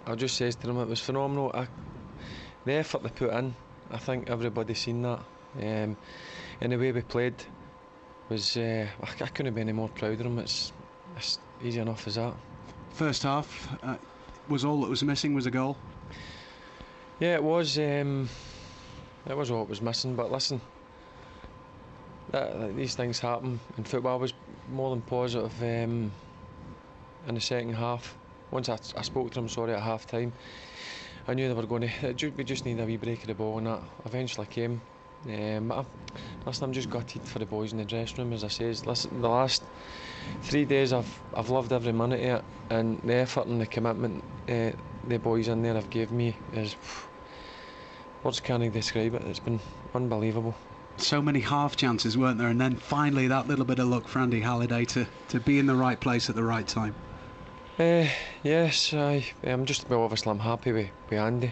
I just says to them it was phenomenal. The effort they put in, I think everybody's seen that. And the way we played was, I couldn't be any more proud of them. It's easy enough as that. First half, was all that was missing was a goal? Yeah, it was. It was all it was missing. But listen, these things happen in football. I was more than positive in the second half. Once I spoke to them, at half time, I knew they were going to. We just need a wee break of the ball, and that eventually came. But I'm just gutted for the boys in the dressing room. As I says, listen, the last 3 days I've loved every minute of it, and the effort and the commitment the boys in there have gave me is, words can't describe it. It's been unbelievable. So many half chances, weren't there? And then finally that little bit of luck for Andy Halliday to be in the right place at the right time. Yes, obviously I'm happy with Andy.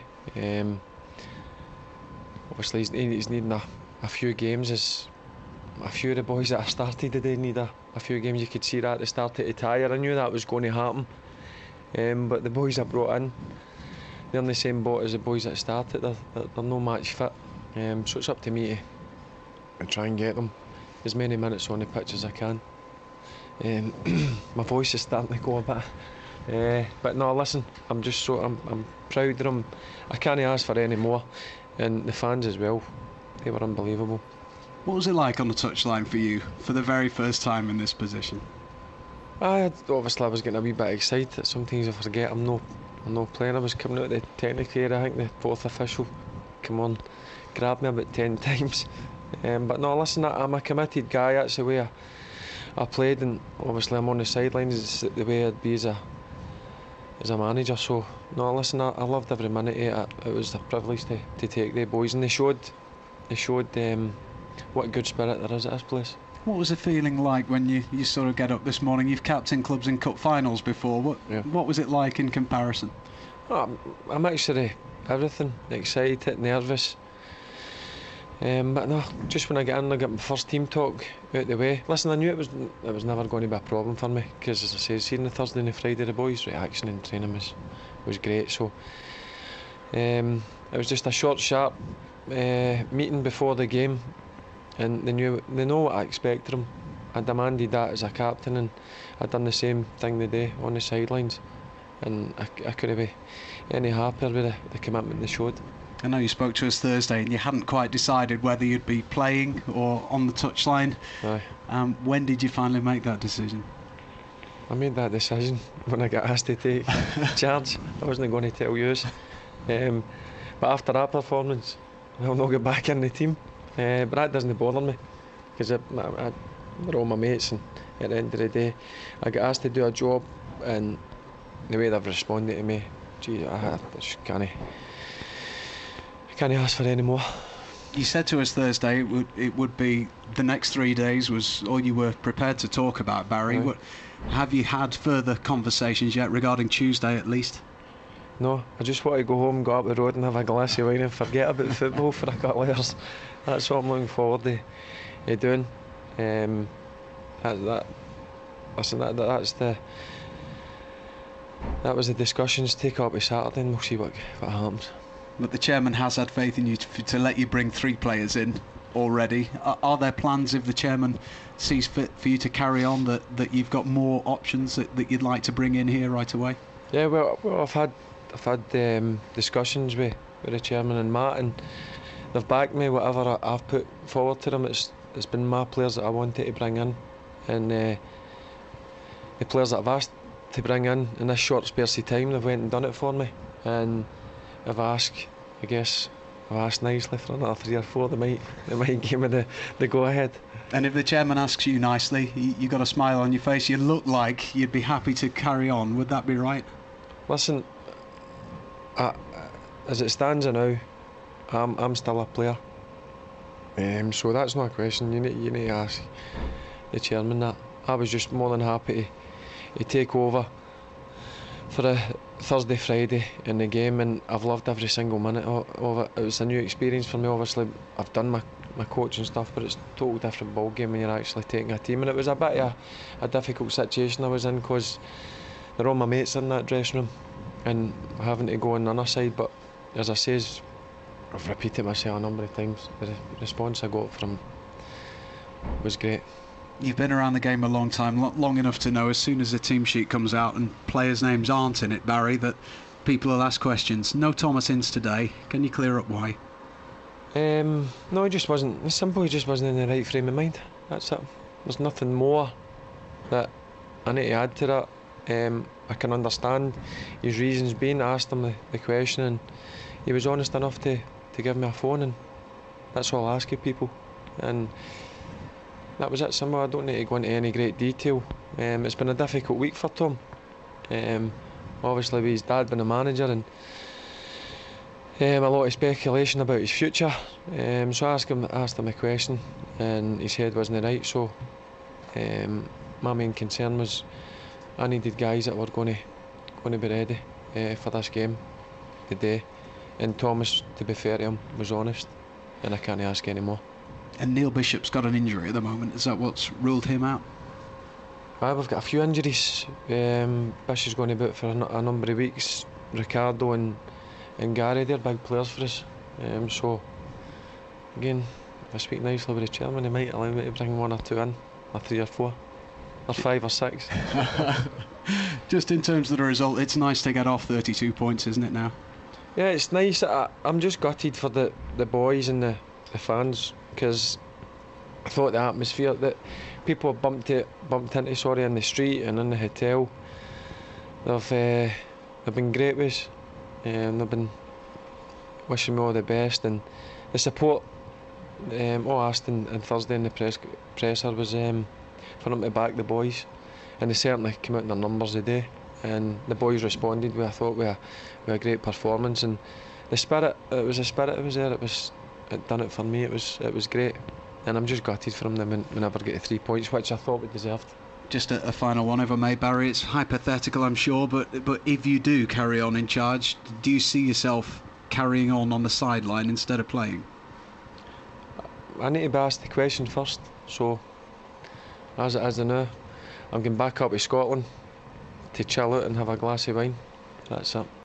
Obviously he's needing a few games. As a few of the boys that I started today need a few games. You could see that at the start of the tire. I knew that was going to happen. But the boys I brought in, they're in the same boat as the boys that started. They're no match fit. So it's up to me to try and get them as many minutes on the pitch as I can. My voice is starting to go a bit. But no, listen, I'm proud of them. I can't ask for any more. And the fans as well, they were unbelievable. What was it like on the touchline for you for the very first time in this position? Obviously I was getting a wee bit excited. Sometimes I forget I'm not playing. I was coming out of the technical area. I think the fourth official come on, grabbed me about 10 times. But no, listen, I'm a committed guy. That's the way I played, and obviously I'm on the sidelines. It's the way I'd be as a manager. So no, listen, I loved every minute of it. It was a privilege to take the boys, and they showed what a good spirit there is at this place. What was the feeling like when you sort of get up this morning? You've captained clubs in cup finals before. What was it like in comparison? I'm actually everything, excited, nervous. But no, just when I get in, I get my first team talk out the way. Listen, I knew it was never going to be a problem for me, because as I say, seeing the Thursday and the Friday, the boys' reaction in training was great. So it was just a short, sharp meeting before the game, and they know what I expected them. I demanded that as a captain, and I'd done the same thing today on the sidelines, and I couldn't be any happier with the commitment they showed. I know you spoke to us Thursday and you hadn't quite decided whether you'd be playing or on the touchline. Aye. When did you finally make that decision? I made that decision when I got asked to take charge. I wasn't going to tell you. But after that performance, I'll not get back in the team. But that doesn't bother me, because they're all my mates, and at the end of the day, I got asked to do a job, and the way they've responded to me, gee, I just can't ask for any more. You said to us Thursday it would be the next 3 days was all you were prepared to talk about, Barry. Right. Have you had further conversations yet regarding Tuesday at least? No, I just want to go home, go up the road and have a glass of wine and forget about football for a couple of hours. That's what I'm looking forward to doing. That was the discussions. Take up with Saturday and we'll see what happens. But the chairman has had faith in you to let you bring 3 players in already. Are there plans, if the chairman sees fit for you to carry on, that you've got more options that you'd like to bring in here right away? Yeah, well I've had discussions with the chairman and Matt, and they've backed me. Whatever I've put forward to them, it's been my players that I wanted to bring in, and the players that I've asked to bring in this short space of time, they've went and done it for me. And I've asked nicely for another 3 or 4. They might give me the go ahead. And if the chairman asks you nicely, you got a smile on your face, you look like you'd be happy to carry on. Would that be right? Listen, as it stands now, I'm still a player. So that's not a question. You need to ask the chairman that. I was just more than happy to take over for the Thursday, Friday in the game, and I've loved every single minute of it. It was a new experience for me. Obviously, I've done my coaching stuff, but it's a total different ball game when you're actually taking a team. And it was a bit of a difficult situation I was in, because they're all my mates in that dressing room, and having to go on the other side. But as I says, I've repeated myself a number of times, the response I got from was great. You've been around the game a long time, long enough to know as soon as the team sheet comes out and players' names aren't in it, Barry, that people will ask questions. No Thomas Ince today. Can you clear up why? No, he just wasn't. It's simple. He just wasn't in the right frame of mind. That's it. There's nothing more that I need to add to that. I can understand his reasons being. I asked him the question, and he was honest enough to give me a phone, and that's all I ask of people. And that was it. Simple. I don't need to go into any great detail. It's been a difficult week for Tom. Obviously, with his dad being a manager, and a lot of speculation about his future. So I asked him a question, and his head wasn't right. So my main concern was I needed guys that were going to be ready for this game today. And Thomas, to be fair to him, was honest, and I can't ask any more. And Neil Bishop's got an injury at the moment. Is that what's ruled him out? We've got a few injuries. Bish is going to be out for a number of weeks. Ricardo and Gary, they're big players for us. So again, if I speak nicely with the chairman, he might allow me to bring 1 or 2 in, or 3 or 4, or 5 or 6. Just in terms of the result, it's nice to get off 32 points, isn't it now? Yeah, it's nice. I'm just gutted for the boys and the fans, because I thought the atmosphere that people bumped into in the street and in the hotel, they've been great with us, and they've been wishing me all the best, and the support. All I asked on Thursday in the presser was for them to back the boys, and they certainly came out in their numbers today, and the boys responded with, I thought, with a great performance, and the spirit. It was there. It done it for me. It was great, and I'm just gutted for them that we never get the 3 points, which I thought we deserved. Just a final one, if I may, Barry. It's hypothetical, I'm sure, but if you do carry on in charge, do you see yourself carrying on the sideline instead of playing? I need to be asked the question first. So, as it is now, I'm going back up to Scotland to chill out and have a glass of wine. That's it.